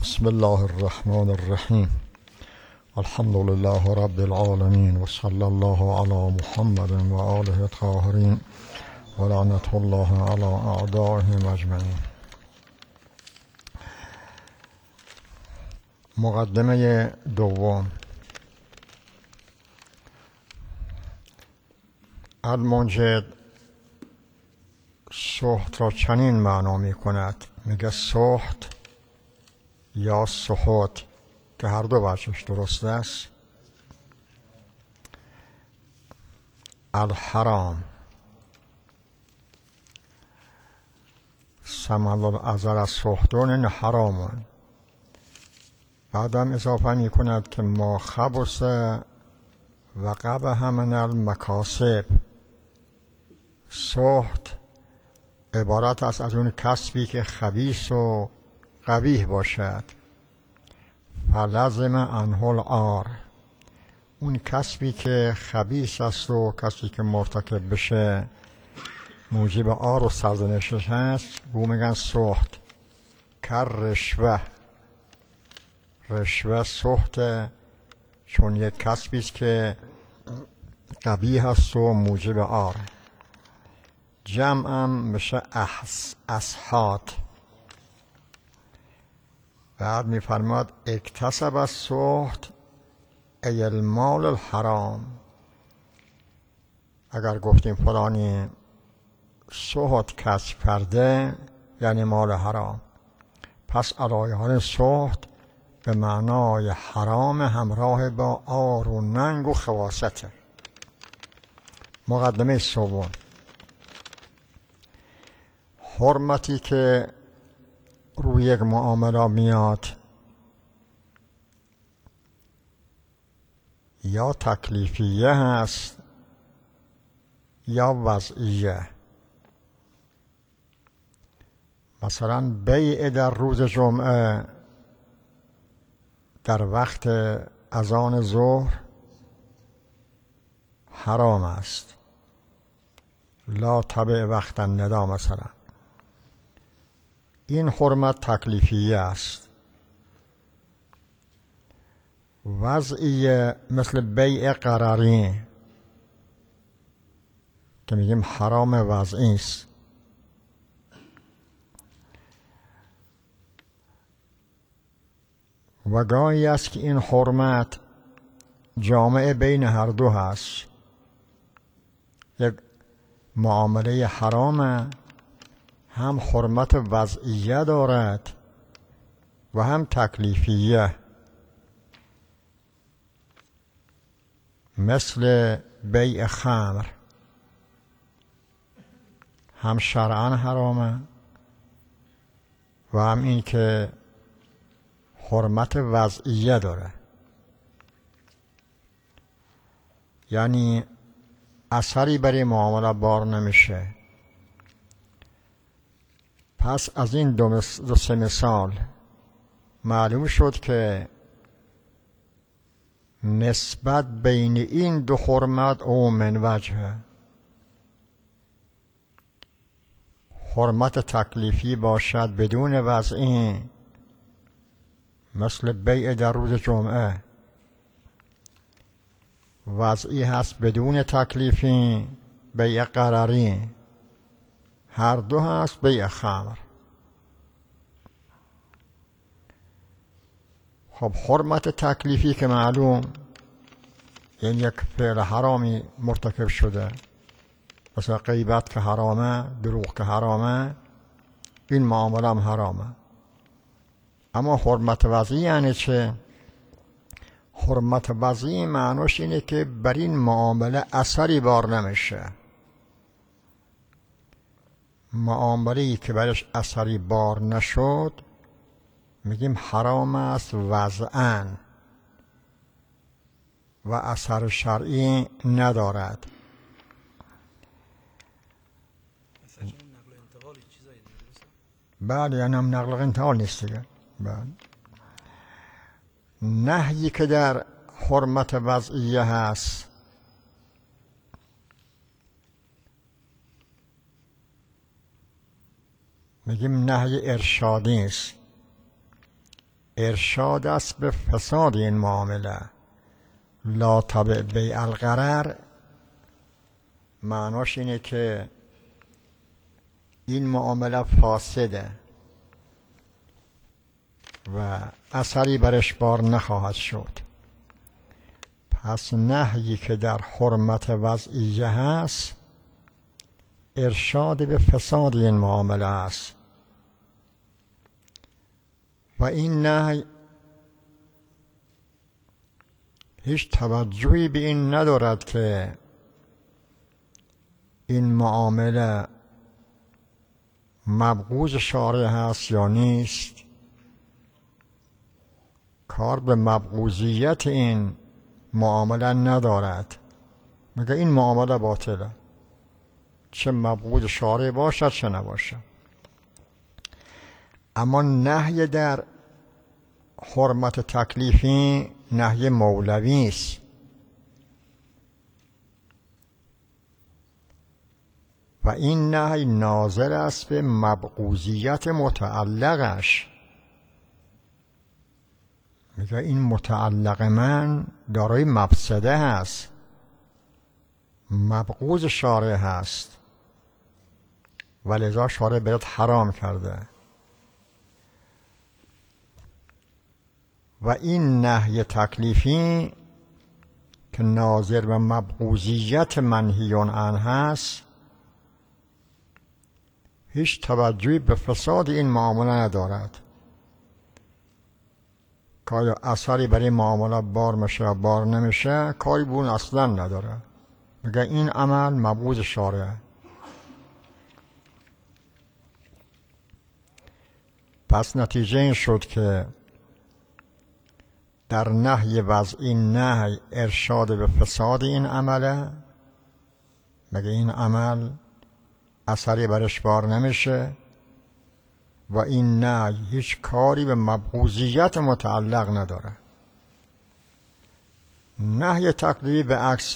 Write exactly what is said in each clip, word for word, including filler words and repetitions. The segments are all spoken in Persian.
بسم الله الرحمن الرحیم. الحمد لله رب العالمین و صلی الله علی محمد و آله الطاهرین و لعنت الله علی اعدائهم اجمعین. مقدمه دوم. المنجد سحت را چنین معنا می کند، میگه سحت یا سحت که هر دو وجهش درست است. الحرام سمل الازل از سحتون حرامون. بعدم اضافه می کند که ما خبث و قبح من المکاسب. سحت عبارت است از اون کسبی که خبیث و قبیح باشد. فلزم عنه العار، اون کسبی که خبیث است و کسی که مرتکب بشه موجب عار و سرزنشش هست، بو میگن سحت. کر رشوه، رشوه سحت، چون یک کسبی است که قبیح است و موجب عار. جمعم میشه احس اسحات. بعد میفرماد اکتسب السحت ای المال الحرام. اگر گفتیم فلانی سحت کسب کرده یعنی مال حرام، پس علایه‌های سحت به معنای حرام همراه با عار و ننگ و خباثته. مقدمه سوم. حرمتی که روی یک معامله میاد یا تکلیفیه هست یا وضعیه. مثلا بیع در روز جمعه در وقت اذان ظهر حرام است، لا تبع وقت الندا مثلا. این حرمت تکلیفیه است. وضعیه مثل بیع قراری که میگیم حرام وضعی است. و گاهی است که این حرمت جامع بین هر دو هست. یک معامله حرامه هم حرمت وضعیه دارد و هم تکلیفیه، مثل بیع خمر، هم شرعاً حرامه و هم این که حرمت وضعیه داره، یعنی اثری برای معامله بار نمیشه. پس از این دو, مس... دو سه مثال معلوم شد که نسبت بین این دو حرمت او من وجه. حرمت تکلیفی باشد بدون وضعی، مثل بیع در روز جمعه. وضعی هست بدون تکلیفی، بیع قراری. هر دو هست بیع خمر. خب حرمت تکلیفی که معلوم، یعنی یک فعل حرامی مرتکب شده، مثلا غیبت که حرامه، دروغ که حرامه، این معامله هم حرامه. اما حرمت وضعی یعنی چه؟ حرمت وضعی معنوش اینه که بر این معامله اثری بار نمیشه. معامله‌ای که برش اثری بار نشد میگیم حرام است وضعاً و اثر شرعی ندارد. بله، یعنی هم نقل و انتقال نیست دیگه. بله. نهیی که در حرمت وضعیه هست میگیم نهی ارشادی است. ارشاد است به فساد این معامله. لا تبع بیع الغرر معناش اینه که این معامله فاسده و اثری برش بار نخواهد شد. پس نهیی که در حرمت وضعیه هست ارشاد به فساد این معامله است و این نهی هیچ توجهی به این ندارد که این معامله مبغوض شارع هست یا نیست. کار به مبغوضیت این معامله ندارد، میگه این معامله باطله، چه مبغوض شارع باشد چه نباشد. اما نهی در حرمت تکلیفی نهی مولوی است و این نهی ناظر است به مبغوضیت متعلقش. میگه این متعلق من دارای مفسده هست، مبغوض شارع هست و لذا شارع برات حرام کرده. و این نهی تکلیفی که ناظر به مبغوضیت منهی عنه هست هیچ توجهی به فساد این معامله ندارد، که آیا اثری برای معامله بار میشه یا بار نمیشه کاری به اون اصلا نداره. میگه این عمل مبغوض شارع. پس نتیجه این شد که در نهی وضعی نهی ارشاد به فساد این عمله. مگه این عمل اثری برش بار نمیشه و این نهی هیچ کاری به مبغوضیت متعلق نداره. نهی تکلیفی به عکس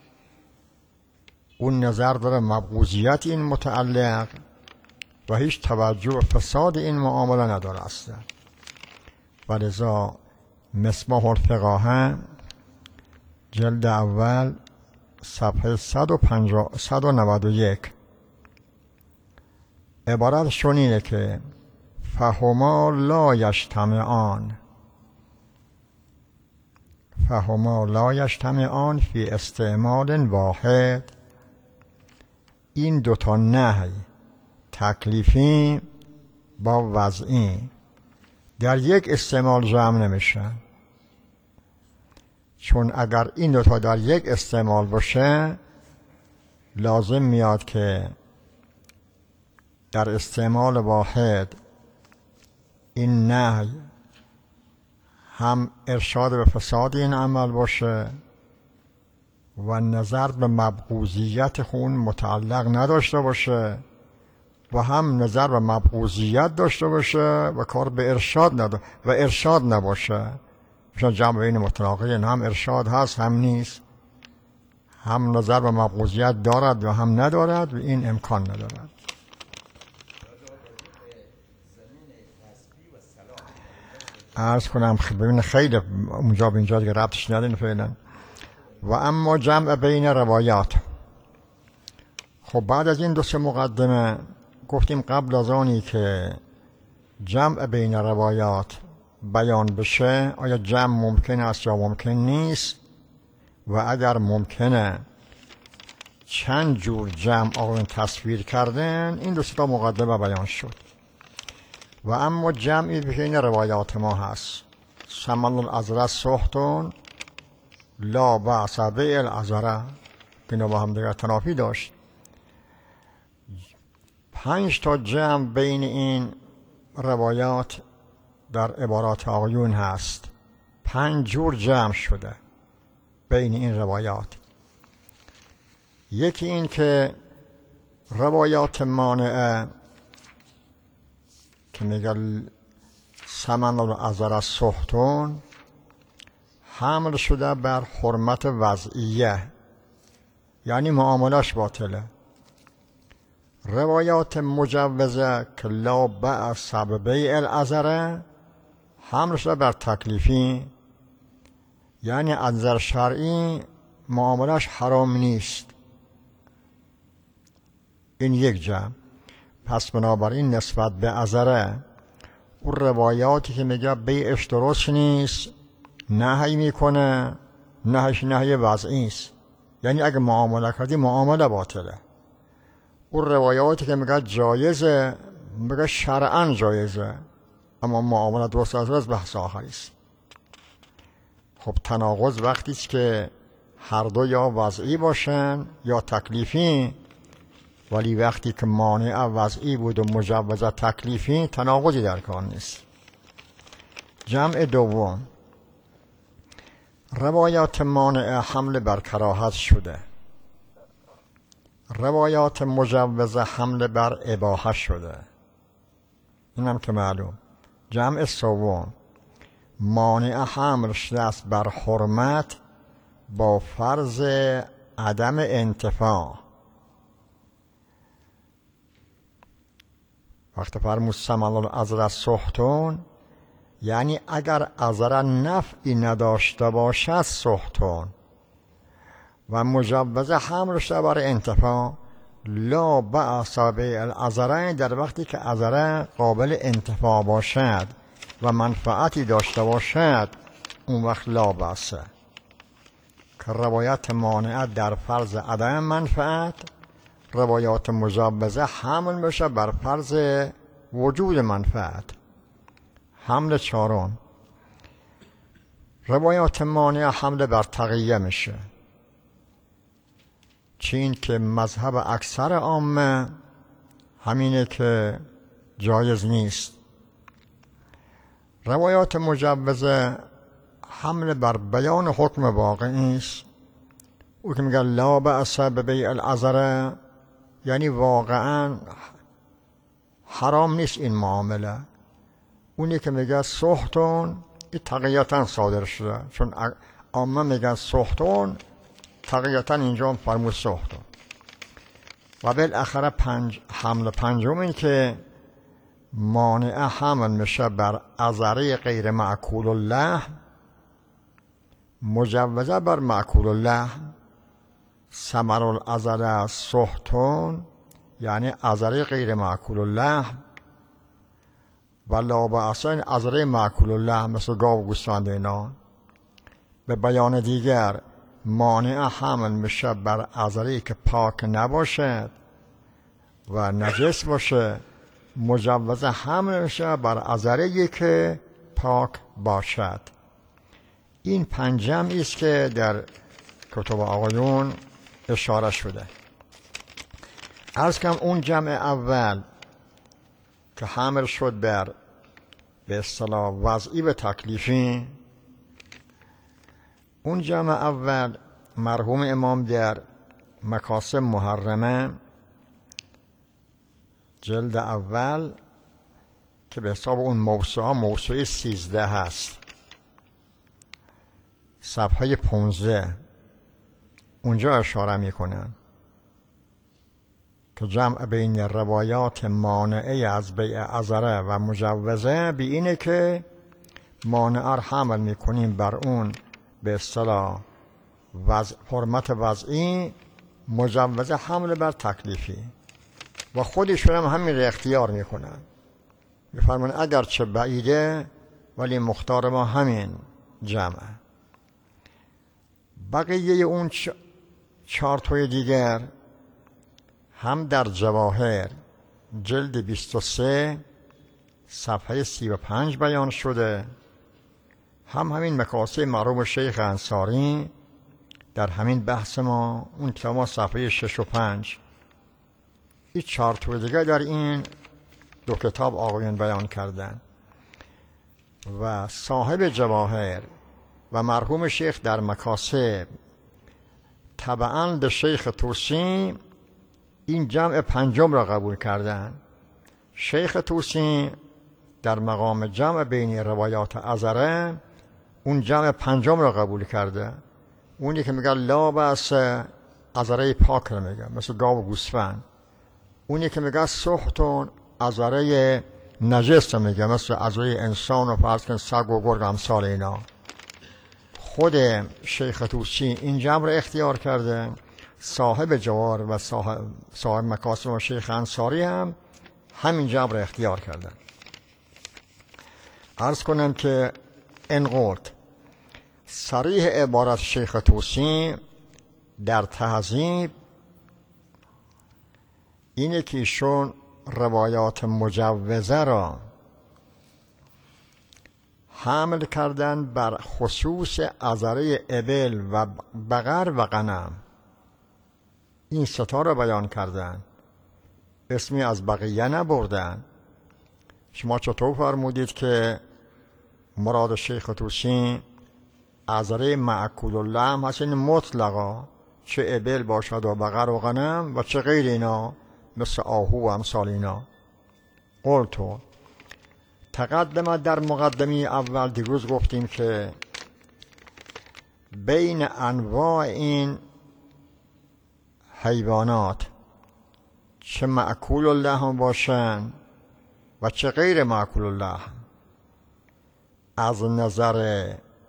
اون نظر داره مبغوضیت این متعلق و هیچ توجه به فساد این معامله نداره اصلا. و لذا مصباح الفقاهه جلد اول صفحه صد و نود و یک عبارت شنینه که فهما لا یجتمعان فهما لا یجتمعان فی استعمال واحد. این دوتا نهی تکلیفی با وضعی در یک استعمال جمع نمیشن، چون اگر این دوتا در یک استعمال باشه لازم میاد که در استعمال واحد این نهی هم ارشاد به فساد این عمل باشه و نظر به مبغوضیت خون متعلق نداشته باشه و هم نظر به مبغوضیت داشته باشه و کار به ارشاد نداره و ارشاد نباشه. مثلا جمع بین متناقضین هم ارشاد هست هم نیست، هم نظر به مبغوضیت دارد و هم ندارد و این امکان ندارد. عرض کنم ببین خیلی اونجا به اینجا دیگه ربطش ندارین فعلا. و اما جمع بین روایات. خب بعد از این دو سه مقدمه گفتیم قبل از آنی که جمع بین روایات بیان بشه آیا جمع ممکن است یا ممکن نیست و اگر ممکنه چند جور جمع آقایون تصویر کردن. این دو سه تا مقدمه بیان شد. و اما جمعی بین روایات ما هست. سمن العذره سحتون لا بأس بیع العذره که با هم دیگر تنافی داشت. پنج تا جمع بین این روایات در عبارات آقایون هست. پنج جور جمع شده بین این روایات. یکی این که روایات مانعه که میگه سمن العذره سحتون حمل شده بر حرمت وضعیه، یعنی معاملش باطله. روایات مجوزه که لا بأس بیع العذره حمل شده بر تکلیفی، یعنی از نظر شرعی معاملش حرام نیست. این یک جمع. پس بنابراین نسبت به عذره اون روایاتی که میگه بیعش درست نیست نهی میکنه، نهیش نهی وضعی است، یعنی اگه معامله کردی معامله باطله. اون روایاتی که میگه جایزه میگه شرعاً جایزه، اما معامله درست از بحث آخری است. خب تناقض وقتی است که هر دو یا وضعی باشن یا تکلیفی، ولی وقتی که مانع وضعی بود و مجوز تکلیفی تناقضی در کار نیست. جمع دوم، روایات مانع حمل بر کراهت شده، روایات مجوز حمل بر اباحه شده، اینم که معلوم. جمع سوم، مانع حمل شده است بر حرمت با فرض عدم انتفاع. وقت فرمود ثمن العذر سحتون، یعنی اگر عذر نفعی نداشته باشد سحتون، و مجوز حمل شده بر انتفاع لا بأس بیع العذرین، در وقتی که عذر قابل انتفاع باشد و منفعتی داشته باشد اون وقت لا بأس. که روایت مانعت در فرض عدم منفعت، روایات مجوزه حمل میشه بر فرض وجود منفعت. حمل چهارم، روایات مانع حمل بر تقیه میشه، چین که مذهب اکثر عامه همینه که جایز نیست. روایات مجوزه حمل بر بیان حکم واقعی است، او که میگه لا بأس ببیع العذر، یعنی واقعا حرام نیست این معامله. اونی که میگه سحتون، این تقییتا صادر شده، چون عامه میگن سحتون، تقییتا اینجا هم فرمود سحتون. و بالاخره پنج حمل پنجم این که مانع حمل میشه بر عذره غیر معکول اللحم، مجوزه بر معکول اللحم. ثمر العذر سحتون، یعنی عذره غیر معکول اللحم، و لا بأس عذره معکول اللحم مثل گاو و گوسفند اینا. به بیان دیگر مانع حمل میشه بر عذره‌ای که پاک نباشد و نجس باشه، مجوز حمل میشه بر عذره‌ای که پاک باشد. این پنج جمعی است که در کتب آقایون اشاره شده. عرض کنم اون جمع اول که حمل شد بر به اصطلاح وضعی به تکلیفی، اون جمع اول مرحوم امام در مکاسب محرمه جلد اول که به حساب اون موسوعه موسوعه سیزده هست، صفحه پونزده، اونجا اشاره میکنن که جمع بین روایات مانعه از بیع عذره و مجوزه بی اینه که مانعه حمل میکنیم بر اون به اصطلاح وضع حرمت وضعی، مجوزه حمل بر تکلیفی، و خودشون هم همین را اختیار میکنن، میفرمان اگر چه بعیده ولی مختار ما همین جمعه. بقیه اون چهار توی دیگر هم در جواهر جلد بیست و سه صفحه سی و پنج بیان شده، هم همین مکاسب معروف شیخ انصاری در همین بحث ما اون کتاب صفحه شش و پنج. این چهار توی دیگر در این دو کتاب آقایان بیان کردن. و صاحب جواهر و مرحوم شیخ در مکاسب تبعاً به شیخ توسی این جمع پنجم را قبول کردن. شیخ توسی در مقام جمع بین روایات عذره اون جمع پنجم را قبول کرده، اونی که میگه لا بأس عذره پاک را میگه مثل گاو و گوسفند، اونی که میگه سحتون عذره نجس میگه، مثل اعضای انسان و فرض کن سگ و گرگ امثال اینا. خود شیخ طوسی این جمع رو اختیار کرده، صاحب جوار و صاحب, صاحب مکاسب و شیخ انصاری هم همین جمع رو اختیار کردن. عرض کنم که این قلت صریح عبارت شیخ طوسی در تهذیب اینه که ایشون روایات مجوزه را حمل کردن بر خصوص عذره ابل و بقر و غنم. این ستا را بیان کردن، اسمی از بقیه نبردن. شما چطور فرمودید که مراد شیخ طوسی عذره معکول اللحم هست؟ این مطلقا، چه ابل باشد و بقر و غنم و چه غیر اینا مثل آهو و امثال اینا. قلتو تقدم در مقدمه اول دیروز گفتیم که بین انواع این حیوانات چه معکول اللحم باشن و چه غیر معکول اللحم از نظر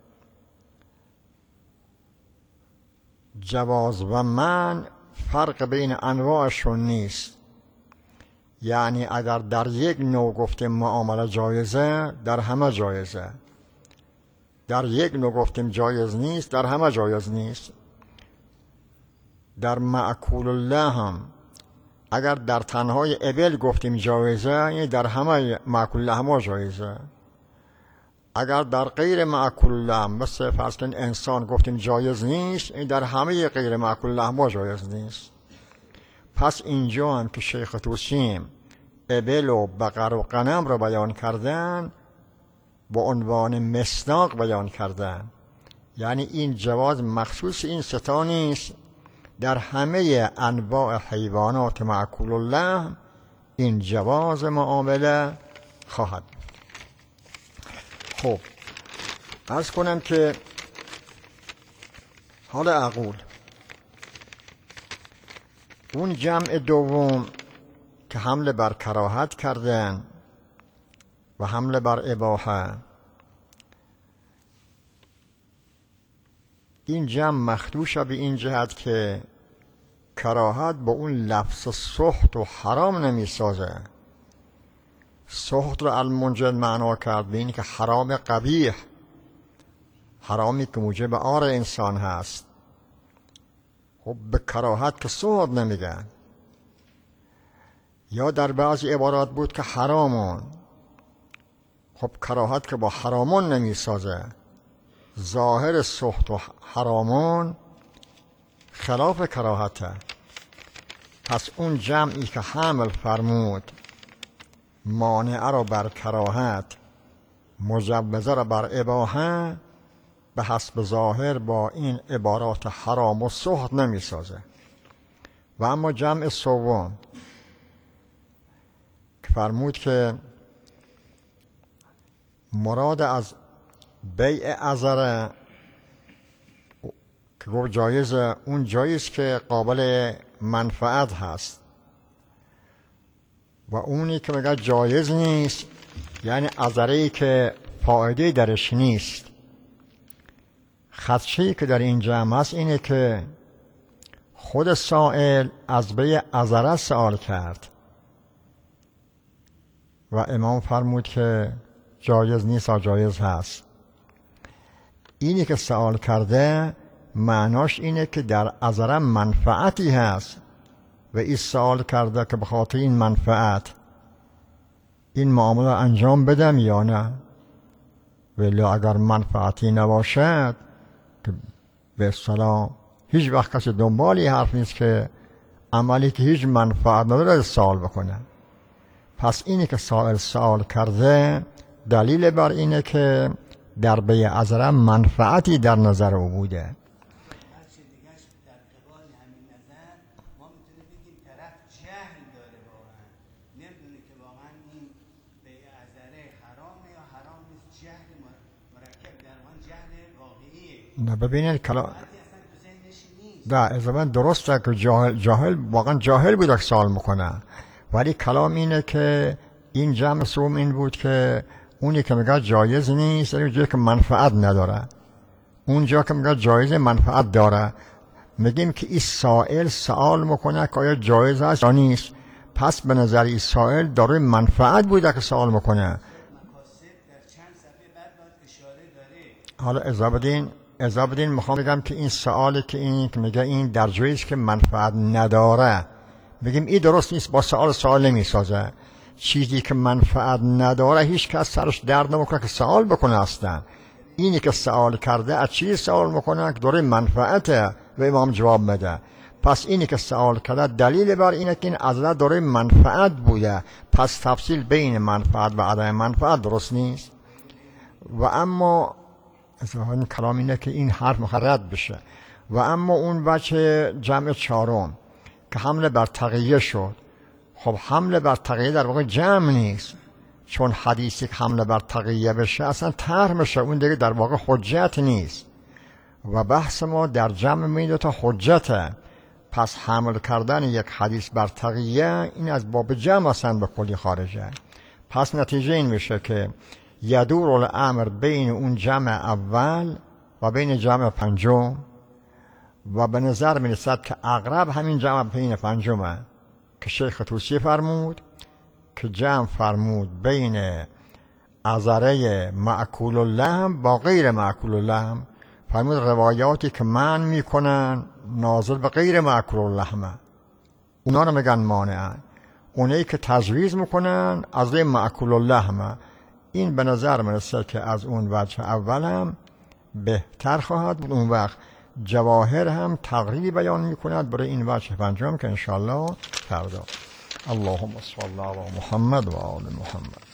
جواز و من فرق بین انواعشون نیست. یعنی اگر در یک نوع گفتیم معامله جایزه، در همه جایزه. در یک نوع گفتیم جایز نیست، در همه جایز نیست. در معکول اللحم اگر در تنهای ابل گفتیم جایزه، یعنی در همه معکول اللحم جایزه. اگر در غیر معکول اللحم مثل فرض کن انسان گفتیم جایز نیست، این در همه غیر معکول اللحم جایز نیست. پس اینجا هم که شیخ طوسی ابل و بقر و غنم را بیان کردن، با عنوان مصداق بیان کردن. یعنی این جواز مخصوص این ستا نیست، در همه انواع حیوانات معکول اللحم این جواز معامله خواهد. خب عرض کنم که حالا اقول اون جمع دوم که حمله بر کراهت کردن و حمله بر اباحه، این جمع مخدوش به این جهت که کراهت با اون لفظ سخط و حرام نمی سازه. سخط رو المنجد معنا کرد به این که حرام قبیح، حرامی که موجب عار انسان هست. خب به کراهت که سخط نمیگن. یا در بعضی عبارات بود که حرامون، خب کراهت که با حرامون نمی سازه. ظاهر سخط و حرامون خلاف کراهته. پس اون جمعی که حمل فرمود مانعه را بر کراهت، مجوزه را بر اباحه، به حسب ظاهر با این عبارات حرام و سخط نمی سازه. و اما جمع سوم که فرمود که مراد از بیع عذره که گفت جایز، اون جایز که قابل منفعت هست، و اونی که میگه جایز نیست یعنی عذره‌ای که فایده درش نیست. خدشه‌ای که در این جمع هست اینه که خود سائل از بیع عذره سوال کرد و امام فرمود که جایز نیست و جایز هست. اینی که سوال کرده معناش اینه که در عذره منفعتی هست و این سوال کرده که به خاطر این منفعت این معامله انجام بدم یا نه. ولی اگر منفعتی نباشد که به اصطلاح هیچ وقت کسی دنبالی حرف نیست که عملی که هیچ منفعت نداره سوال بکنه. پس اینی که سائل سوال کرده دلیل بر اینه که در بیع عذره منفعتی در نظر او بوده. نه ببینید کلام ده از من درسته که جاهل, جاهل واقعا جاهل بوده که سوال میکنه، ولی کلام اینه که این جمع سوم این بود که اونی که میگه جایز نیست یعنی جایی که منفعت نداره، اونجا که میگه جایز منفعت داره. میگیم که این سائل سوال میکنه که آیا جایز است یا نیست، پس به نظر این سائل داره منفعت بوده که سوال میکنه. حالا اضافه بدین اضافه بدین میخوام بگم که این سوالی که این که میگه این در جایی است که منفعت نداره، میگیم این درست نیست، با سوال سوال نمیسازه. چیزی که منفعت نداره هیچ کس سرش درد نمیکنه که سوال بکنه اصلا. اینی که سوال کرده از چی سوال میکنه که داره منفعته و امام جواب میده. پس اینی که سوال کرده دلیل بر اینه که این عضله داره منفعت بوده، پس تفصیل بین منفعت و عدم منفعت درست نیست. و اما این کلام اینه که این حرف مخرد بشه. و اما اون وجه جمع چهارم که حمله بر تقیه شد، خب حمله بر تقیه در واقع جمع نیست، چون حدیثی که حمله بر تقیه بشه اصلا طرح میشه، اون دیگه در واقع حجت نیست و بحث ما در جمع می دو تا حجته. پس حمل کردن یک حدیث بر تقیه این از باب جمع اصلا به کلی خارجه. پس نتیجه این میشه که یدور الامر بین اون جمع اول و بین جمع پنجم و به نظر می رسد که اقرب همین جمع بین پنجمه که شیخ طوسی فرمود که جمع فرمود بین عذره معکول اللحم با غیر معکول اللحم. فرمود روایاتی که من میکنن ناظر به غیر معکول اللحمه اونا رو میگن مانعن، اونایی که تجویز میکنن از غیر معکول اللحمه. این به نظر میرسه که از اون وجه اول هم بهتر خواهد بود. اون وقت جواهر هم تقریبی بیان میکند برای این وجه پنجم که انشاءالله فردا. اللهم صل علی محمد و آل محمد.